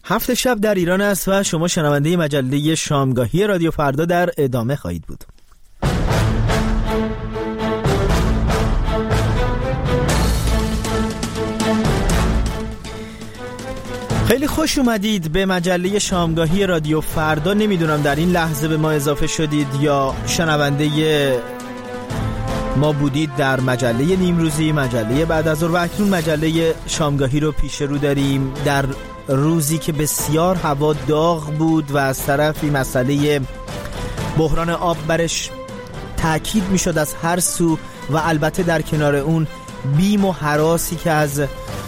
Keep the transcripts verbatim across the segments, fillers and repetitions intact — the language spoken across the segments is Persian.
هفت شب در ایران است و شما شنونده مجله شامگاهی رادیو فردا در ادامه خواهید بود. خیلی خوش اومدید به مجله شامگاهی رادیو فردا. نمیدونم در این لحظه به ما اضافه شدید یا شنونده ما بودید در مجله نیمروزی، مجله بعد از ظهر و اکنون مجله شامگاهی رو پیش رو داریم در روزی که بسیار هوا داغ بود و از طرفی مسئله بحران آب برش تأکید می شد از هر سو و البته در کنار اون بیم و هراسی که از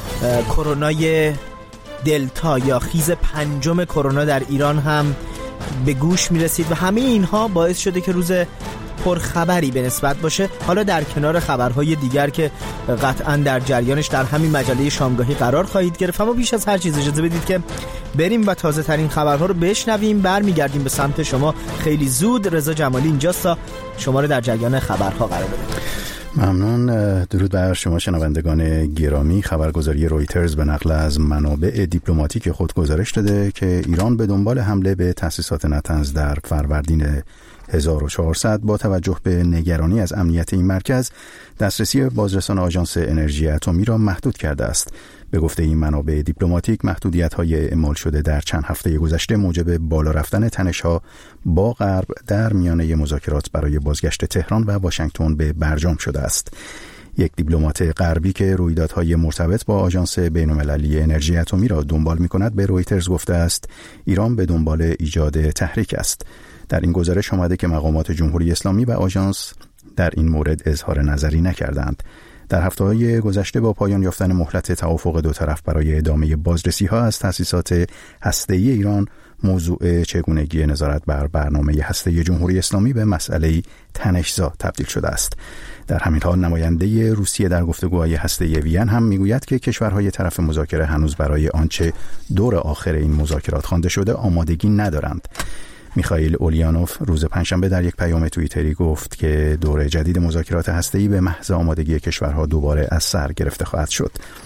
کرونای دلتا یا خیز پنجم کرونا در ایران هم به گوش می رسید و همه اینها باعث شده که روز پرخبری به نسبت باشه. حالا در کنار خبرهای دیگر که قطعا در جریانش در همین مجله شامگاهی قرار خواهید گرفت، اما بیش از هر چیز اجازه بدید که بریم و تازه ترین خبرها رو بشنویم. برمیگردیم به سمت شما خیلی زود. رضا جمالی اینجاست تا شما رو در جریان خبرها قرار بده. ممنون. درود بر شما شنوندگان گرامی. خبرگزاری رویترز به نقل از منابع دیپلماتیک خود گزارش داده که ایران به دنبال حمله به تأسیسات نطنز در فروردین هزار و چهارصد با توجه به نگرانی از امنیت این مرکز دسترسی بازرسان آژانس انرژی اتمی را محدود کرده است. به گفته این منابع دیپلماتیک، محدودیت‌های اعمال شده در چند هفته گذشته موجب بالا رفتن تنش‌ها با غرب در میانه مذاکرات برای بازگشت تهران و واشنگتن به برجام شده است. یک دیپلمات غربی که رویدادهای مرتبط با آژانس بین‌المللی انرژی اتمی را دنبال می‌کند به رویترز گفته است ایران به دنبال ایجاد تحریک است. در این گزارش آمده که مقامات جمهوری اسلامی و آژانس در این مورد اظهار نظری نکردند. در هفته‌های گذشته با پایان یافتن مهلت توافق دو طرف برای ادامه بازرسی‌ها از تأسیسات هسته‌ای ایران، موضوع چگونگی نظارت بر برنامه هسته‌ای جمهوری اسلامی به مسئله تنش‌زا تبدیل شده است. در همین حال نماینده روسیه در گفتگوهای هسته‌ای وین هم میگوید که کشورهای طرف مذاکره هنوز برای آنچه دور آخر این مذاکرات خوانده شده آمادگی ندارند. میخائیل اولیانوف روز پنجشنبه در یک پیام توییتری گفت که دور جدید مذاکرات هسته‌ای به محض آمادگی کشورها دوباره از سر گرفته خواهد شد.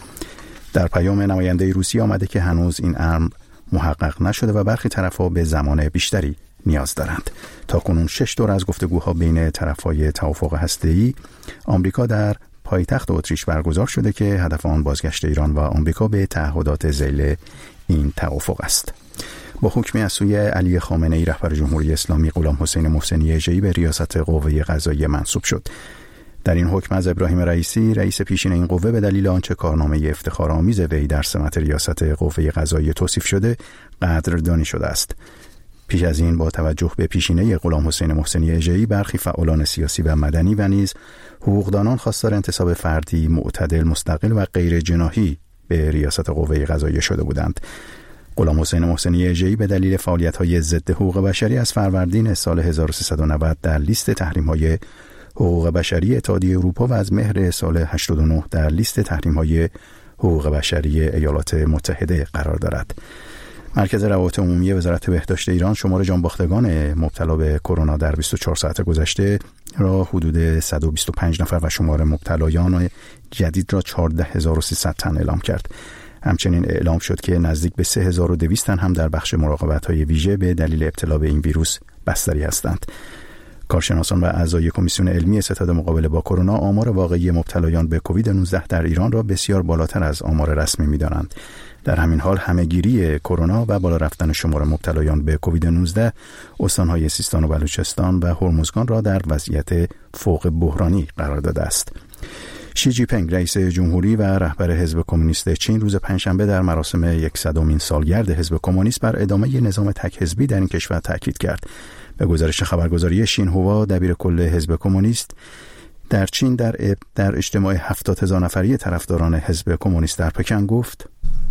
در پیام نماینده روسیه آمده که هنوز این امر محقق نشده و برخی طرف‌ها به زمان بیشتری نیاز دارند. تاکنون شش دور از گفتگوها بین طرف‌های توافق هسته‌ای آمریکا در پایتخت اتریش برگزار شده که هدف آن بازگشت ایران و آمریکا به تعهدات ذیل این توافق است. با حکمی از سوی علی خامنه‌ای رهبر جمهوری اسلامی، غلام حسین محسنی اژه‌ای به ریاست قوه قضاییه منصوب شد. در این حکم از ابراهیم رئیسی، رئیس پیشین این قوه، به دلیل آنچه کارنامه افتخارآمیز وی در سمت ریاست قوه قضاییه توصیف شده، قدردانی شده است. پیش از این با توجه به پیشینه غلام حسین محسنی اژه‌ای، برخی فعالان سیاسی و مدنی و نیز حقوقدانان خواستار انتصاب فردی معتدل، مستقل و غیر جناحی به ریاست قوه قضاییه شده بودند. غلام حسین محسنی اژه‌ای به دلیل فعالیت‌های ضد حقوق بشری از فروردین سال هزار و سیصد و نود در لیست تحریم‌های حقوق بشری اتحادیه اروپا و از مهر سال هشتاد و نه در لیست تحریم‌های حقوق بشری ایالات متحده قرار دارد. مرکز روابط عمومی وزارت بهداشت ایران شمار جانباختگان مبتلا به کرونا در بیست و چهار ساعت گذشته را حدود صد و بیست و پنج نفر و شمار مبتلایان جدید را چهارده هزار و سیصد تن اعلام کرد. همچنین اعلام شد که نزدیک به سه هزار و دویست تن هم در بخش مراقبت‌های ویژه به دلیل ابتلا به این ویروس بستری هستند. کارشناسان و اعضای کمیسیون علمی ستاد مقابله با کرونا آمار واقعی مبتلایان به کووید نوزده در ایران را بسیار بالاتر از آمار رسمی می‌دانند. در همین حال همه‌گیری کرونا و بالا رفتن شمار مبتلایان به کووید نوزده استان‌های سیستان و بلوچستان و هرمزگان را در وضعیت فوق بحرانی قرار داده است. شی جی پینگ رئیس جمهوری و رهبر حزب کمونیست چین روز پنجشنبه در مراسم صدمین سالگرد حزب کمونیست بر ادامه نظام تک حزبی در این کشور تاکید کرد. به گزارش خبرگزاری شینهوا، دبیر کل حزب کمونیست در چین در در اجتماع هفتاد هزار نفری طرفداران حزب کمونیست در پکن گفت: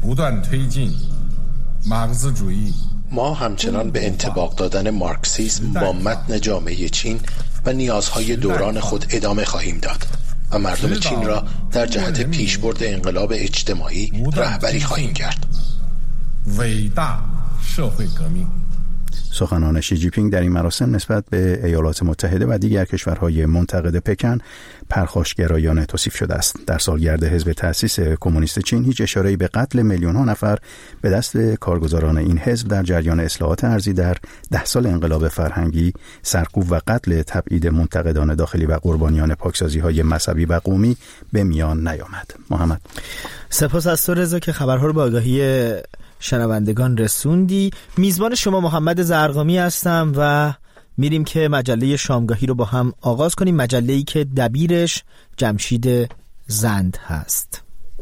ما همچنان به انطباق دادن مارکسیسم با متن جامعه چین و نیازهای دوران خود ادامه خواهیم داد و مردم چین را در جهت پیشبرد انقلاب اجتماعی رهبری خواهیم کرد. سخنان شی جی پینگ در این مراسم نسبت به ایالات متحده و دیگر کشورهای منتقد پکن پرخاشگرایانه توصیف شده است. در سالگرد حزب تأسیس کمونیست چین هیچ اشاره‌ای به قتل میلیون‌ها نفر به دست کارگزاران این حزب در جریان اصلاحات ارضی در ده سال انقلاب فرهنگی، سرکوب و قتل تبعید منتقدان داخلی و قربانیان پاکسازی‌های مذهبی و قومی به میان نیامد. محمد، سپاس از تو رضا که خبرها رو به آگاهی شنوندگان رسوندی. میزبان شما محمد زرقامی هستم و میریم که مجله شامگاهی رو با هم آغاز کنیم، مجله‌ای که دبیرش جمشید زند هست.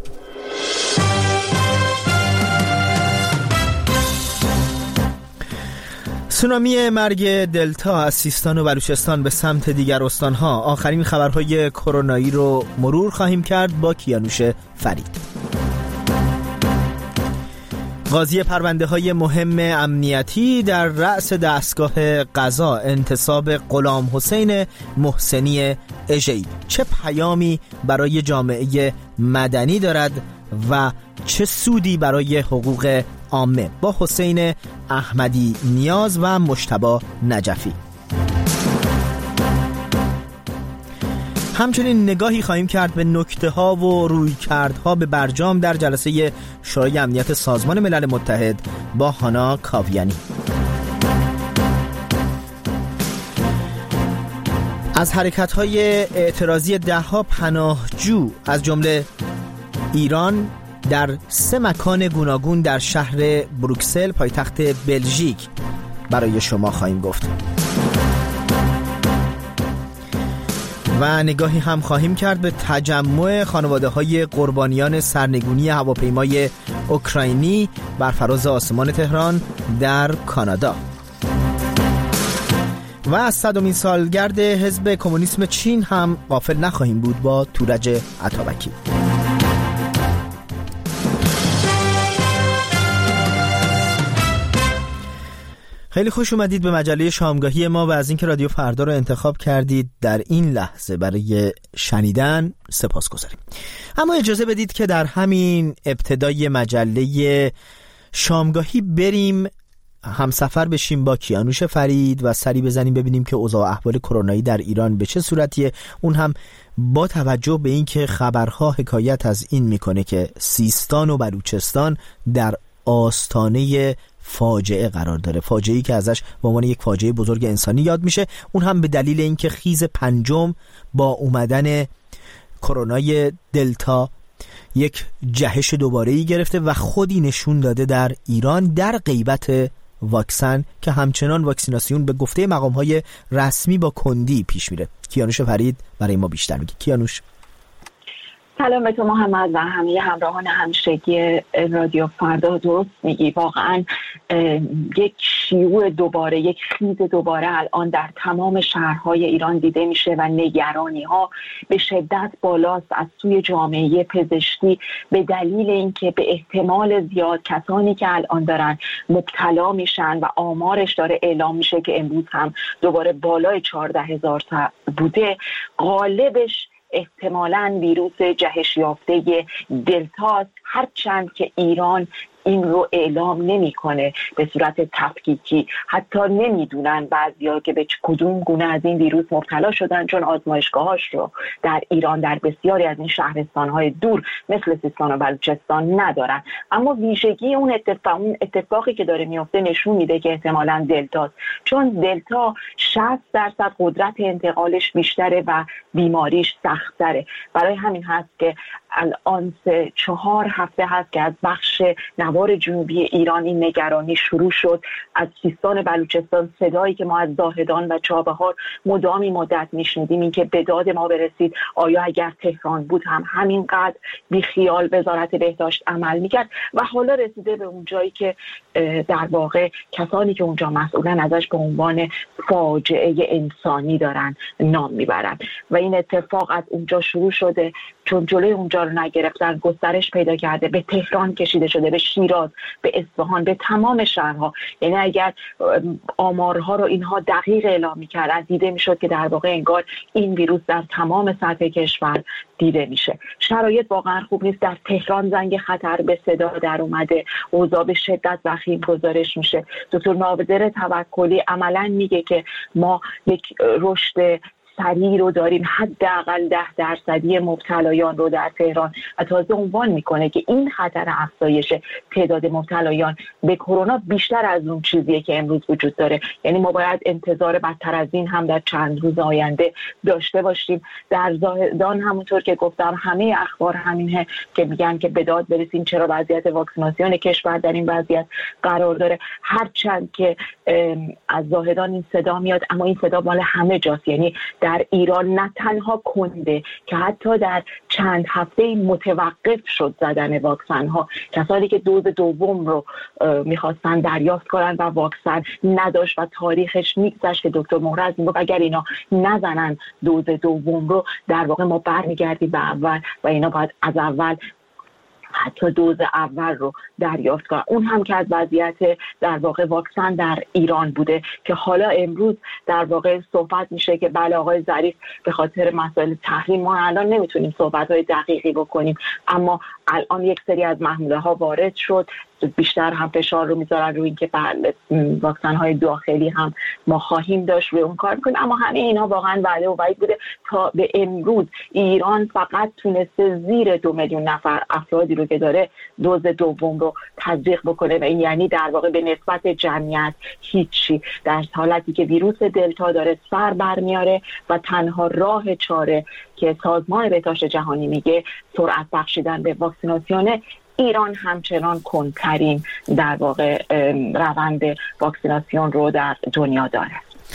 سونامی مرگ دلتا از سیستان و بلوچستان به سمت دیگر استانها. آخرین خبرهای کرونایی رو مرور خواهیم کرد با کیانوش فرید. قاضی پرونده های مهم امنیتی در رأس دستگاه قضا، انتصاب غلام حسین محسنی اژه‌ای، چه پیامی برای جامعه مدنی دارد و چه سودی برای حقوق عامه؟ با حسین احمدی نیاز و مجتبی نجفی. همچنین نگاهی خواهیم کرد به نکته ها و رویکردها به برجام در جلسه شورای امنیت سازمان ملل متحد با هانا کاویانی. از حرکت‌های اعتراضی ده‌ها پناهجو از جمله ایران در سه مکان گوناگون در شهر بروکسل پایتخت بلژیک برای شما خواهیم گفت. و نگاهی هم خواهیم کرد به تجمع خانواده‌های قربانیان سرنگونی هواپیمای اوکراینی بر فراز آسمان تهران در کانادا. و از صدمین سالگرد حزب کمونیسم چین هم غافل نخواهیم بود با تورج عطابکی. خیلی خوش اومدید به مجله شامگاهی ما و از اینکه رادیو فردا رو انتخاب کردید در این لحظه برای شنیدن سپاسگزاریم. اما اجازه بدید که در همین ابتدای مجله شامگاهی بریم همسفر بشیم با کیانوش فرید و سری بزنیم ببینیم که اوضاع احوال کرونایی در ایران به چه صورتیه، اون هم با توجه به اینکه خبرها حکایت از این میکنه که سیستان و بلوچستان در آستانه فاجعه قرار داره، فاجعه‌ای که ازش به عنوان یک فاجعه بزرگ انسانی یاد میشه، اون هم به دلیل اینکه خیز پنجم با اومدن کرونای دلتا یک جهش دوباره‌ای گرفته و خودی نشون داده در ایران در غیبت واکسن که همچنان واکسیناسیون به گفته مقام‌های رسمی با کندی پیش میره. کیانوش فرید برای ما بیشتر میگه. کیانوش، سلام به تو محمد و همه همراهان همیشگی رادیو فردا. درست میگی، واقعا یک شیوع دوباره، یک خیز دوباره الان در تمام شهرهای ایران دیده میشه و نگرانی ها به شدت بالاست از سوی جامعه پزشکی به دلیل اینکه به احتمال زیاد کسانی که الان دارن مبتلا میشن و آمارش داره اعلام میشه که امروز هم دوباره بالای چهارده هزار تا بوده، غالبش احتمالاً ویروس جهش یافته دلتاست، هرچند که ایران این رو اعلام نمیکنه به صورت تفکیکی. حتی نمیدونن بعضیا که به کدوم گونه از این ویروس مبتلا شدن، چون آزمایشگاهاش رو در ایران در بسیاری از این شهرستان‌های دور مثل سیستان و بلوچستان ندارن. اما ویژگی اون اتفاق اون اتفاقی که داره میفته نشون میده که احتمالاً دلتاست، چون دلتا شصت درصد قدرت انتقالش بیشتره و بیماریش سخت‌تره. برای همین هست که الان سه چهار هفته هست که از بخش نوار جنوبی ایران این نگرانی شروع شد. از سیستان بلوچستان صدایی که ما از زاهدان و چابهار مدامی مدت میشنیدیم این که به داد ما برسید آیا اگر تهران بود هم همینقدر بیخیال وزارت بهداشت عمل میکرد، و حالا رسیده به اون جایی که در واقع کسانی که اونجا مسئولن ازش به عنوان فاجعه انسانی دارن نام میبرن و این اتفاق از اونجا شروع شده. چون جلوی اونجا رو نگرفتن، گسترش پیدا کرده، به تهران کشیده شده، به شیراز شیراز، به اصفهان، به تمام شهرها. یعنی اگر آمارها رو اینها دقیق اعلام می‌کردن دیده می‌شد که در واقع انگار این ویروس در تمام سطح کشور دیده میشه. شرایط واقعا خوب نیست. در تهران زنگ خطر به صدا در اومده، اوضاع به شدت وخیم گزارش میشه. دکتر ناظر توکلی عملاً میگه که ما یک رشد سریع رو داریم، حداقل ده درصدی مبتلایان رو در تهران، و تازه عنوان میکنه که این خطر افزایش تعداد مبتلایان به کرونا بیشتر از اون چیزیه که امروز وجود داره. یعنی ما باید انتظار بدتر از این هم در چند روز آینده داشته باشیم. در زاهدان همونطور که گفتم همه اخبار همینه که میگن که به داد برسیم چرا وضعیت واکسیناسیون کشور در این وضعیت قرار داره. هرچند که از زاهدان این صدا میاد، اما این صدا مال همه جاست. یعنی در ایران نه تنها کنده که حتی در چند هفته متوقف شد زدن واکسن ها. کسانی که دوز دوم رو میخواستن دریافت کنن و واکسن نداشت و تاریخش میگذشت که دکتر مهرز میگفت اگر اینا نزنن دوز دوم رو در واقع ما برمیگردیم به اول و اینا باید از اول حتی دوز اول رو دریافت کنن. اون هم که از وضعیت در واقع واکسن در ایران بوده که حالا امروز در واقع صحبت میشه که بله آقای ظریف به خاطر مسائل تحریم ما الان نمیتونیم صحبت‌های دقیقی بکنیم، اما الان یک سری از محموله ها وارد شد، بیشتر هم فشار رو میذارن روی اینکه بله واکسن های داخلی هم ما خواهیم داشت روی اون کار میکنیم. اما همه اینا واقعا وعده و وعید بوده. تا به امروز ایران فقط تونسته زیر دو میلیون نفر افرادی رو که داره دوز دوم رو تزریق بکنه و این یعنی در واقع به نسبت جمعیت هیچی، در حالتی که ویروس دلتا داره سر برمیاره و تنها راه چاره که سازمان بهداشت جهانی میگه سرعت بخشیدن به واکسیناسیون. ایران همچنان کندترین در واقع روند واکسیناسیون رو در دنیا داره.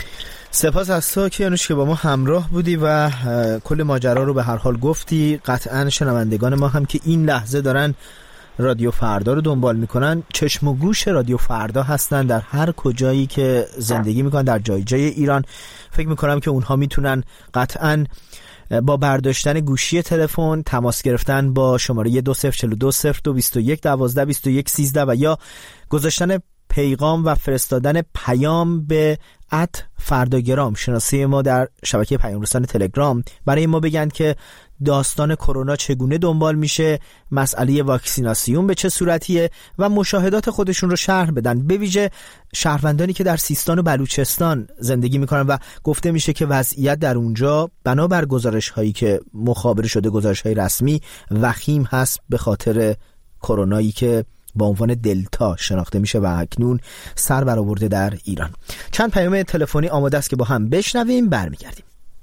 سپاس از تو کیانوش که با ما همراه بودی و کل ماجرا رو به هر حال گفتی. قطعا شنوندگان ما هم که این لحظه دارن رادیو فردا رو دنبال میکنن چشم و گوش رادیو فردا هستن در هر کجایی که زندگی میکنن در جای جای ایران. فکر میکنم که اونها میتونن قطعا با برداشتن گوشی تلفن تماس گرفتن با شماره دو صفر چهار دو صفر دو بیست و یک دوازده بیست و یک سیزده و یا گذاشتن پیغام و فرستادن پیام به ات فرداگرام شناسی ما در شبکه پیام رسان تلگرام برای ما بگن که داستان کرونا چگونه دنبال میشه، مسئله واکسیناسیون به چه صورتیه و مشاهدات خودشون رو شرح بدن، به ویژه شهروندانی که در سیستان و بلوچستان زندگی میکنن و گفته میشه که وضعیت در اونجا بنابر گزارش هایی که مخابره شده، گزارش های رسمی، وخیم هست به خاطر کرونایی که با عنوان دلتا شناخته میشه و اکنون سر برآورده در ایران. چند پیام تلفنی آماده است که با هم بشنویم، برمیگردیم.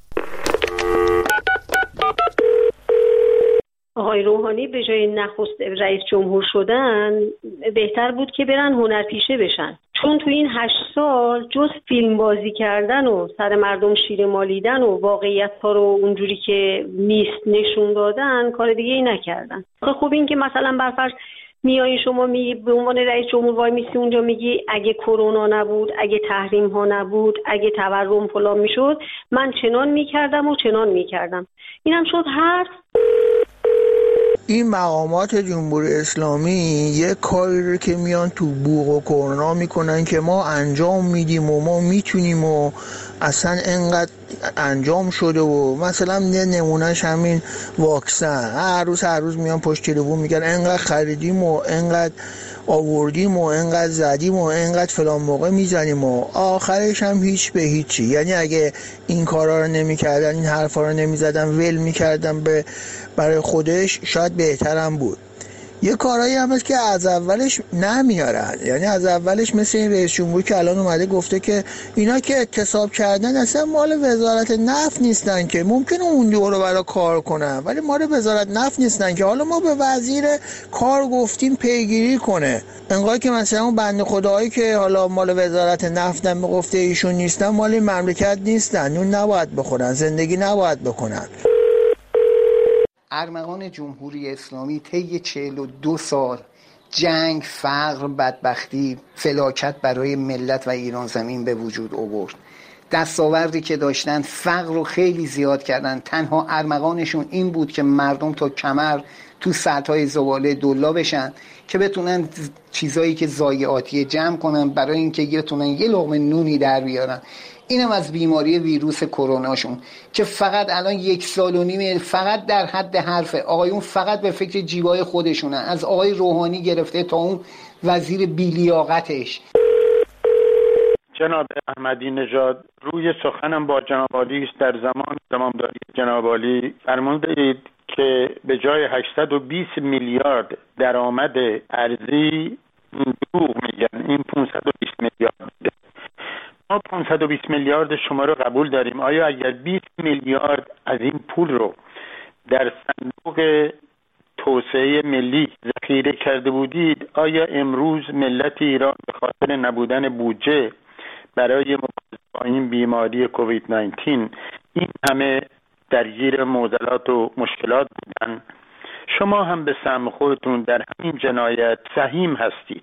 آقای روحانی به جای نخست رئیس جمهور شدن بهتر بود که برن هنرپیشه بشن، چون تو این هشت سال جز فیلم بازی کردن و سر مردم شیره مالیدن و واقعیت ها رو اونجوری که نیست نشون دادن کار دیگه ای نکردن. خب این که مثلا برفرض میای شما می به عنوان رئیس جمهور وای میسی اونجا میگی اگه کرونا نبود، اگه تحریم ها نبود، اگه تورم فلان میشد من چنان میکردم و چنان میکردم. اینم شد حرف. این مقامات جمهوری اسلامی یک کاری رو که میان تو بوق و کرونا میکنن که ما انجام میدیم و ما میتونیم و اصلا انقدر انجام شده و مثلا نمونهش همین واکسن، هر روز هر روز میان پشت تلفن میگن انقدر خریدیم و انقدر آوردیم و انقدر زدیم و انقدر فلان موقع میزنیم و آخرش هم هیچ به هیچی. یعنی اگه این کارا رو نمیکردن، این حرفا رو نمیزدن، ول میکردن به برای خودش، شاید بهترم بود. یه کارایی هم هست که از اولش نمیارن، یعنی از اولش مثل این رئیس جمهوری که الان اومده گفته که اینا که اعتصاب کردن اصلا مال وزارت نفت نیستن که ممکنه اون دوره برای کار کنن، ولی مال وزارت نفت نیستن که حالا ما به وزیر کار گفتیم پیگیری کنه. انقدر که مثلا اون بنده خدایی که حالا مال وزارت نفت هم گفته ایشون نیستن، مال این مملکت نیستن، اون نباید بخورن، زندگی نباید بکنن. ارمغان جمهوری اسلامی طی چهل و دو سال جنگ، فقر، بدبختی، فلاکت برای ملت و ایران زمین به وجود آورد. دستاوردی که داشتن فقر رو خیلی زیاد کردن. تنها ارمغانشون این بود که مردم تا کمر تو سطح زباله دولا بشن که بتونن چیزایی که ضایعاتی جمع کنن برای اینکه بتونن یه لقمه نونی در بیارن. اینم از بیماری ویروس کروناشون که فقط الان یک سال و نیم فقط در حد حرف آقایون فقط به فکر جیبای خودشونن، از آقای روحانی گرفته تا اون وزیر بیلیاقتش. جناب احمدی نژاد، روی سخنم با جناب عالی است در زمان زمامداری جناب عالی فرمودید که به جای هشتصد و بیست میلیارد درآمد ارزی دروغ میگن، این پانصد و بیست میلیارد میده. ما پانصد و بیست میلیارد شما رو قبول داریم. آیا اگر بیست میلیارد از این پول رو در صندوق توسعه ملی ذخیره کرده بودید، آیا امروز ملت ایران به خاطر نبودن بودجه برای مبارزه با این بیماری کووید نوزده این همه درگیر معضلات و مشکلات بودن؟ شما هم به سهم خودتون در همین جنایت سهیم هستید.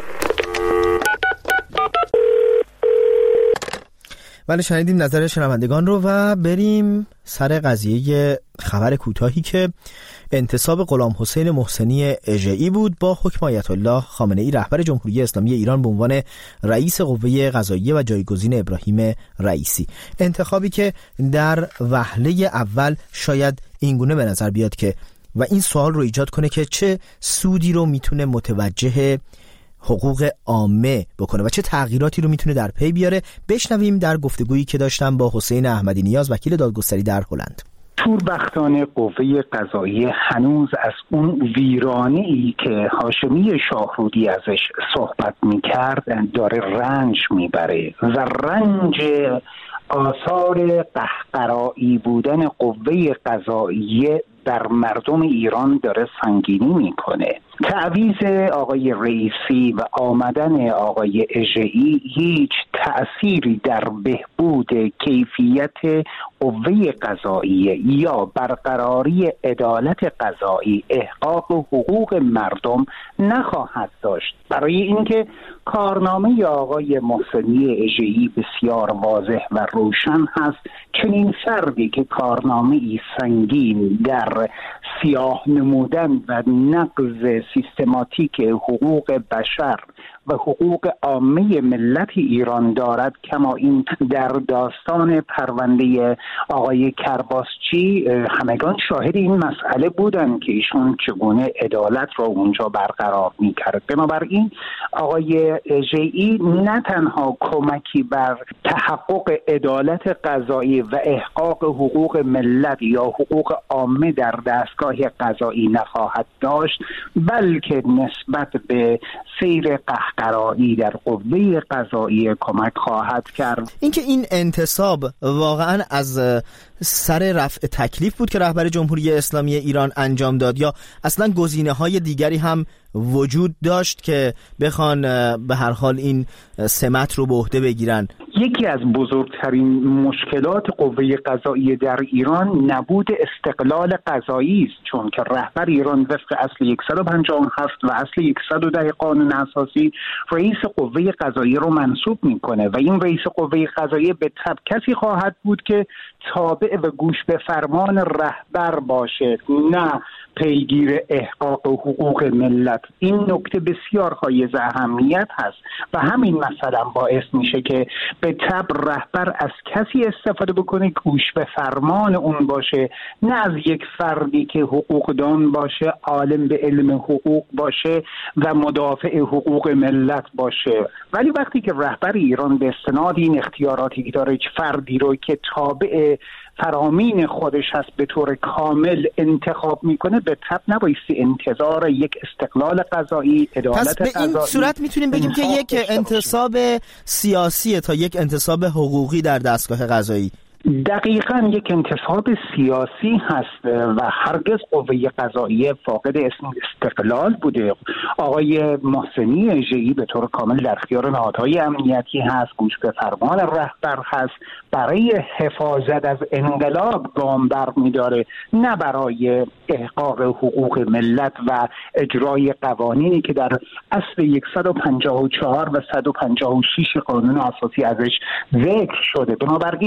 ولی شنیدیم نظر شنوندگان رو و بریم سر قضیه خبر کوتاهی که انتصاب غلام حسین محسنی اژه‌ای بود با حکم آیت الله خامنه ای رهبر جمهوری اسلامی ایران به عنوان رئیس قوه قضاییه و جایگزین ابراهیم رئیسی. انتخابی که در وهله اول شاید اینگونه به نظر بیاد که و این سوال رو ایجاد کنه که چه سودی رو میتونه متوجه حقوق عامه بکنه و چه تغییراتی رو میتونه در پی بیاره. بشنویم در گفتگویی که داشتم با حسین احمدی نیاز، وکیل دادگستری در هلند. شوربختانه قوه قضاییه هنوز از اون ویرانه‌ای که هاشمی شاهرودی ازش صحبت میکرد داره رنج میبره و رنج آثار قهقرایی بودن قوه قضاییه در مردم ایران داره سنگینی میکنه. تعویض آقای رئیسی و آمدن آقای اژه‌ای هیچ تأثیری در بهبود کیفیت قوه قضاییه یا برقراری عدالت قضایی، احقاق حقوق مردم نخواهد داشت. برای اینکه کارنامه آقای محسنی اژه‌ای بسیار واضح و روشن هست. چنین فردی که کارنامه‌ای سنگین در سیاه نمودن و نقض سیستماتیک حقوق بشر و حقوق عامه ملت ایران دارد، کما این در داستان پرونده آقای کرباسچی همگان شاهد این مسئله بودن که ایشون چگونه عدالت را اونجا برقرار می‌کرد. بنابراین آقای اژه‌ای نه تنها کمکی بر تحقق عدالت قضایی و احقاق حقوق ملت یا حقوق عامه در دستگاه قضایی نخواهد داشت، بلکه نسبت به سیر قهقرایی در قوه قضایی کمک خواهد کرد. اینکه این انتصاب واقعا از سر رفع تکلیف بود که رهبر جمهوری اسلامی ایران انجام داد یا اصلا گزینه‌های دیگری هم وجود داشت که بخوان به هر حال این سمت رو به عهده بگیرن؟ یکی از بزرگترین مشکلات قوه قضاییه در ایران نبود استقلال قضایی است، چون که رهبر ایران وفق اصل صد و پنجاه و هفت و اصل صد و ده قانون اساسی رئیس قوه قضاییه رو منصوب میکنه و این رئیس قوه قضاییه به تبع کسی خواهد بود که تابع و گوش به فرمان رهبر باشه، نه پیگیر احقاق حقوق ملت. این نکته بسیار حایز اهمیت هست و همین مثلا باعث میشه که به تبع رهبر از کسی استفاده بکنه گوش به فرمان اون باشه، نه از یک فردی که حقوقدان باشه، عالم به علم حقوق باشه و مدافع حقوق ملت باشه. ولی وقتی که رهبر ایران به استناد این اختیاراتی که داره فردی رو که تابع فرامین خودش هست به طور کامل انتخاب میکنه، به طب نبایستی انتظار یک استقلال قضایی، عدالت قضایی. پس به این صورت میتونیم بگیم که یک انتصاب سیاسی تا یک انتصاب حقوقی در دستگاه قضایی. دقیقاً یک انتصاب سیاسی هست و هرگز قوه قضاییه فاقد استقلال بوده. آقای محسنی اژه‌ای به طور کامل در اختیار نهادهای امنیتی هست، گوش به فرمان رهبر هست، برای حفاظت از انقلاب گام برمی‌داره، نه برای احقاق حقوق ملت و اجرای قوانینی که در اصل صد و پنجاه و چهار و صد و پنجاه و شش قانون اساسی ازش ذکر شده. بنابراین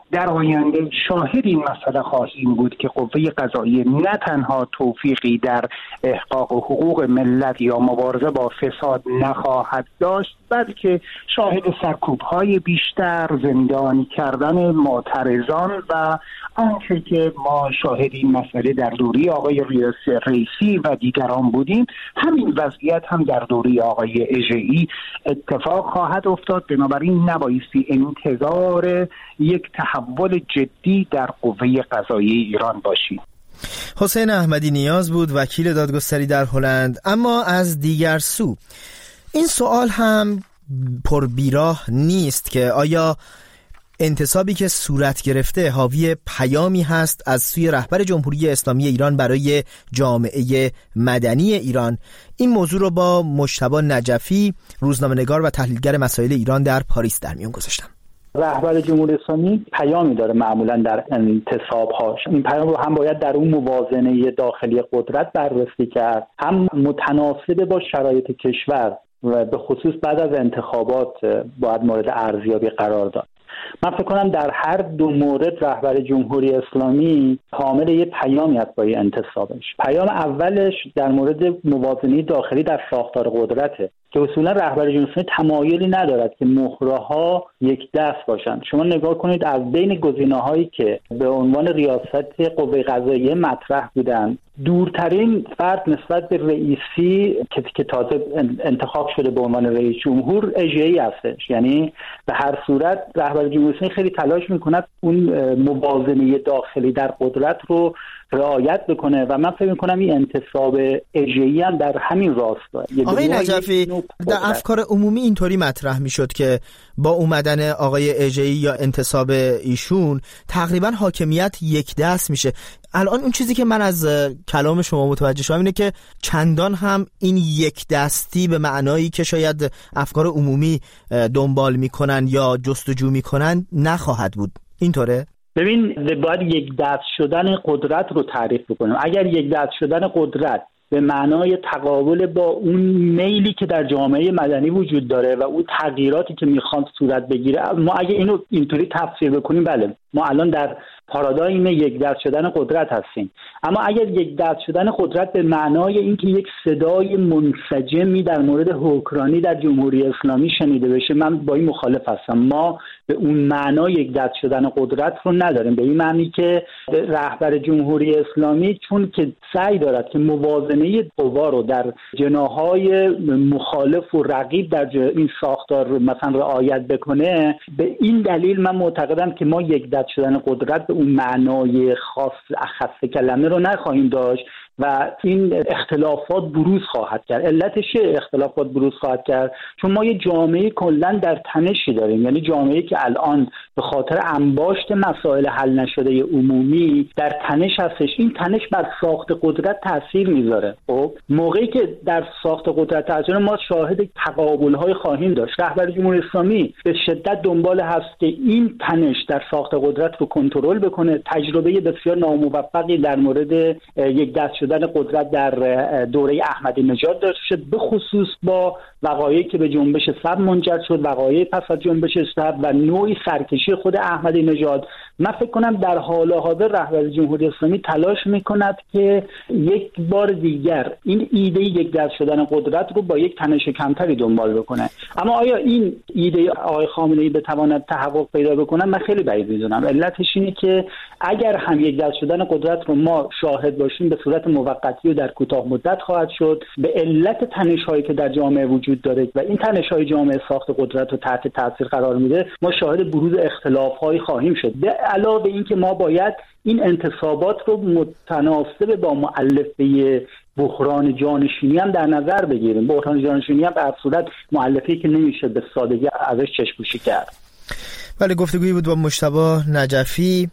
در آینده شاهد این مسئله خواهیم بود که قوه قضاییه نه تنها توفیقی در احقاق حقوق ملت یا مبارزه با فساد نخواهد داشت، بلکه شاهد سرکوب‌های بیشتر، زندانی کردن معترضان و آنچه که ما شاهد این مسئله در دوره آقای رئیسی و دیگران بودیم، همین وضعیت هم در دوره آقای اژه‌ای اتفاق خواهد افتاد. بنابراین نبایستی انتظار یک تحول جدی در قوه قضاییه ایران باشیم. حسین احمدی نیاز بود، وکیل دادگستری در هلند. اما از دیگر سو این سوال هم پر بیراه نیست که آیا انتصابی که صورت گرفته حاوی پیامی هست از سوی رهبر جمهوری اسلامی ایران برای جامعه مدنی ایران؟ این موضوع رو با مجتبی نجفی، روزنامه‌نگار و تحلیلگر مسائل ایران در پاریس در میون گذاشتم. رهبر جمهوری اسلامی پیامی داره معمولا در انتصاب‌هاش. این پیام رو هم باید در اون موازنه داخلی قدرت بررسی کرد، هم متناسب با شرایط کشور و به خصوص بعد از انتخابات باید مورد ارزیابی قرار داد. من فکر کنم در هر دو مورد رهبر جمهوری اسلامی حامل یه پیامی است برای انتصابش. پیام اولش در مورد موازنه داخلی در ساختار قدرته که اصولا رهبر جمهوری اسلامی تمایلی ندارد که مهره‌ها یک دست باشند. شما نگاه کنید از بین گزینه‌هایی که به عنوان ریاست قوه قضاییه مطرح بودند، دورترین فرد نسبت به رئیسی که تازه انتخاب شده به عنوان رئیس جمهور اژه‌ای هستش. یعنی به هر صورت رهبر جمهوری اسلامی خیلی تلاش می‌کند اون موازنه داخلی در قدرت رو رعایت بکنه و من فکر می‌کنم این انتصاب اژه‌ای هم در همین راستا. آقای نجفی، در افکار عمومی اینطوری مطرح میشد که با اومدن آقای اژه‌ای یا انتصاب ایشون تقریبا حاکمیت یک دست میشه. الان اون چیزی که من از کلام شما متوجه شدم اینه که چندان هم این یک دستی به معنایی که شاید افکار عمومی دنبال میکنن یا جستجو میکنن نخواهد بود. اینطوره؟ ببین، باید یک دست شدن قدرت رو تعریف بکنیم. اگر یک دست شدن قدرت به معنای تقابل با اون میلی که در جامعه مدنی وجود داره و اون تغییراتی که میخوان صورت بگیره، ما اگه اینو اینطوری تفسیر بکنیم، بله ما الان در پارادایم یک دست شدن قدرت هستیم. اما اگر یک دست شدن قدرت به معنای اینکه یک صدای منسجمی در مورد حکمرانی در جمهوری اسلامی شنیده بشه، من با این مخالف هستم. ما به اون معنای یک دست شدن قدرت رو نداریم، به این معنی که رهبر جمهوری اسلامی چون که سعی دارد که موازنه قوا رو در جناحهای مخالف و رقیب در این ساختار مثلا رعایت بکنه، به این دلیل من معتقدم که ما یک دست شدن قدرت به اون معنای خاص اخص کلمه رو نخواهیم داشت و این اختلافات بروز خواهد کرد. علتش اختلافات بروز خواهد کرد چون ما یه جامعه کلا در تنشی داریم، یعنی جامعه که الان به خاطر انباشت مسائل حل نشده عمومی در تنش هستش. این تنش بر ساخت قدرت تاثیر میذاره. خب موقعی که در ساخت قدرت تاثیر، ما شاهد تقابل‌های خواهیم داشت. رهبر جمهوری اسلامی به شدت دنبال هست که این تنش در ساخت قدرت رو کنترل بکنه. تجربه بسیار ناموفقی در مورد یک دست شدن قدرت در دوره احمدی نژاد داشته، به خصوص با وقایعی که به جنبش سبز منجر شد، وقایع پس از جنبش سبز و نوعی سرکشی خود احمدی نژاد. من فکر کنم در حال حاضر رهبر جمهوری اسلامی تلاش میکند که یک بار دیگر این ایده یک دست شدن قدرت رو با یک تنش کمتری دنبال بکنه. اما آیا این ایده آقای خامنه‌ای بتواند تحقق پیدا بکنه؟ من خیلی بعید میدونم. علتش اینه که اگر هم یک دست شدن قدرت رو ما شاهد باشیم، به صورت موقتی و در کوتاه مدت خواهد شد، به علت تنش‌هایی که در جامعه وجود داره و این تنش‌های جامعه ساخت قدرت رو تحت تاثیر قرار میده، ما شاهد بروز اختلاف‌های خواهیم شد. به علاوه اینکه ما باید این انتصابات رو متناسب با مؤلفه بحران جانشینی هم در نظر بگیریم. بحران جانشینی هم به هر صورت مؤلفه‌ای که نمیشه به سادگی ازش چشم‌پوشی کرد. بله، گفتگویی بود با مجتبی نجفی،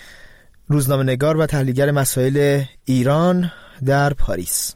روزنامه‌نگار و تحلیلگر مسائل ایران در پاریس.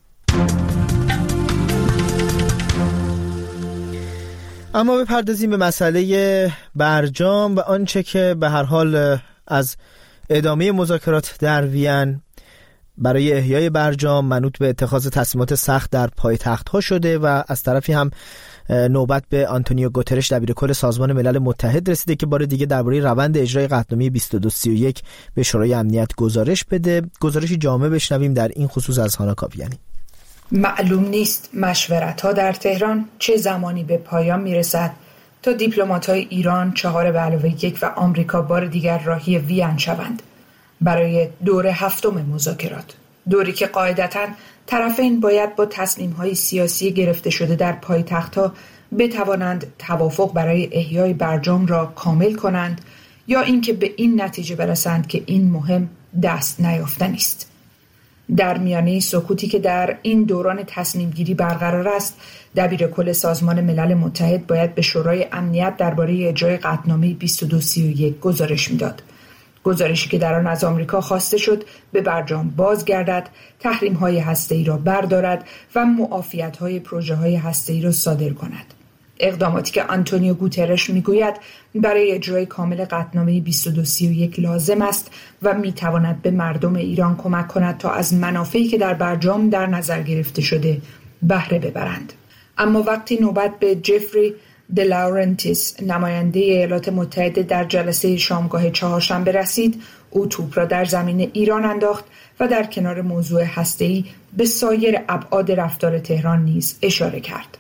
اما بپردازیم به مسئله برجام و آنچه که به هر حال از ادامه مذاکرات در وین برای احیای برجام منوط به اتخاذ تصمیمات سخت در پایتخت‌ها شده و از طرفی هم نوبت به آنتونیو گوترش دبیرکل سازمان ملل متحد رسیده که بار دیگه درباره روند اجرای قطعنامه بیست و دو سی و یک به شورای امنیت گزارش بده. گزارشی جامع بشنویم در این خصوص از هانا کاویانی. معلوم نیست مشورت‌ها در تهران چه زمانی به پایان میرسد تا دیپلمات‌های ایران چهار به علاوه یک و آمریکا بار دیگر راهی وین شوند برای دور هفتم مذاکرات، دوری که قاعدتاً طرفین باید با تصمیم‌های سیاسی گرفته شده در پایتخت‌ها بتوانند توافق برای احیای برجام را کامل کنند یا اینکه به این نتیجه برسند که این مهم دست نیافتنی است. در میانه سکوتی که در این دوران تصمیم گیری برقرار است، دبیرکل سازمان ملل متحد باید به شورای امنیت درباره اجرای قطعنامه بیست و دو سی و یک گزارش میداد. گزارشی که در آن از آمریکا خواسته شد به برجام بازگردد، تحریم‌های هسته‌ای را بردارد و معافیت‌های پروژه‌های هسته‌ای را صادر کند. اقداماتی که آنتونیو گوترش میگوید برای اجرای کامل قطعنامه بیست و دو سی و یک لازم است و میتواند به مردم ایران کمک کند تا از منافعی که در برجام در نظر گرفته شده بهره ببرند. اما وقتی نوبت به جفری د لاورنتیس نماینده ایالات متحده در جلسه شامگاه چهارشنبه رسید، او توپ را در زمین ایران انداخت و در کنار موضوع هسته‌ای به سایر ابعاد رفتار تهران نیز اشاره کرد.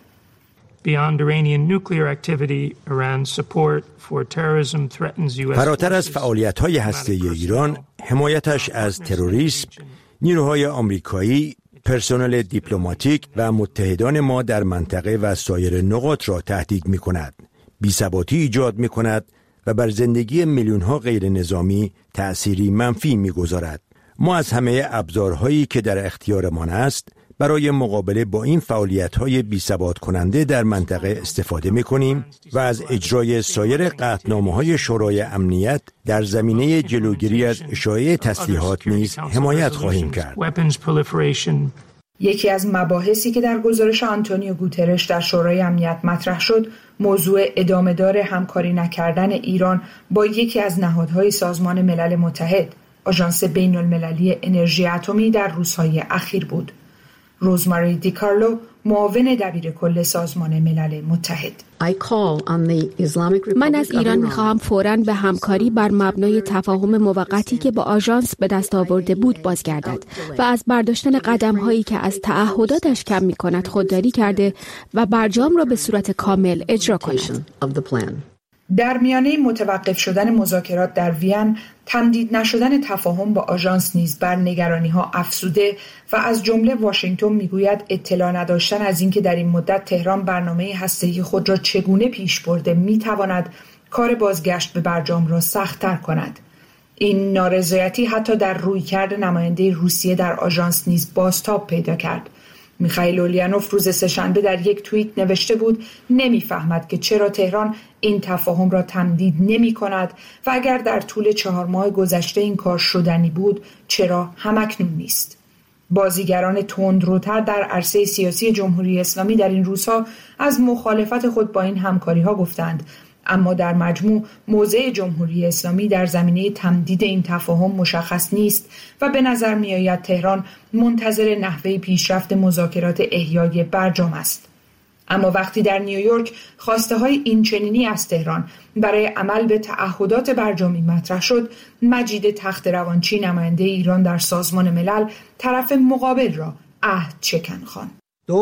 فراتر از فعالیت‌های هسته‌ای ایران، حمایتش از تروریسم، نیروهای آمریکایی، پرسنل دیپلماتیک و متحدان ما در منطقه و سایر نقاط را تهدید می‌کند، بی‌ثباتی ایجاد می‌کند و بر زندگی میلیون‌ها غیر نظامی تأثیری منفی می‌گذارد. ما از همه ابزارهایی که در اختیارمان است برای مقابله با این فعالیت‌های بی‌ثبات کننده در منطقه استفاده می‌کنیم و از اجرای سایر قطعنامه‌های شورای امنیت در زمینه جلوگیری از اشاعه تسلیحات نیز حمایت خواهیم کرد. یکی از مباحثی که در گزارش آنتونیو گوترش در شورای امنیت مطرح شد، موضوع ادامه‌دار همکاری نکردن ایران با یکی از نهادهای سازمان ملل متحد، آژانس بین‌المللی انرژی اتمی در روزهای اخیر بود. روزماری دیکارلو، معاون دبیرکل سازمان ملل متحد: من از ایران می‌خواهم فوراً به همکاری بر مبنای تفاهم موقتی که با آژانس به دست آورده بود بازگردد و از برداشتن قدم‌هایی که از تعهداتش کم می‌کند خودداری کرده و برجام را به صورت کامل اجرا کند. در میانه متوقف شدن مذاکرات در وین، تمدید نشدن تفاهم با آژانس نیز بر نگرانی‌ها افزوده و از جمله واشنگتن میگوید اطلاع نداشتن از اینکه در این مدت تهران برنامه هسته‌ای خود را چگونه پیش برده میتواند کار بازگشت به برجام را سخت‌تر کند. این نارضایتی حتی در رویکرد نماینده روسیه در آژانس نیز بازتاب پیدا کرد. میخائیل اولینوف روز سه‌شنبه در یک توییت نوشته بود نمیفهمد که چرا تهران این تفاهم را تمدید نمی کند و اگر در طول چهار ماه گذشته این کار شدنی بود چرا همکنون نیست. بازیگران تندروتر در عرصه سیاسی جمهوری اسلامی در این روزها از مخالفت خود با این همکاری ها گفتند، اما در مجموع موضع جمهوری اسلامی در زمینه تمدید این تفاهم مشخص نیست و به نظر می آید تهران منتظر نحوه پیشرفت مذاکرات احیای برجام است. اما وقتی در نیویورک خواسته های اینچنینی از تهران برای عمل به تعهدات برجامی مطرح شد، مجید تخت‌روانچی نماینده ایران در سازمان ملل طرف مقابل را عهد شکن خواند.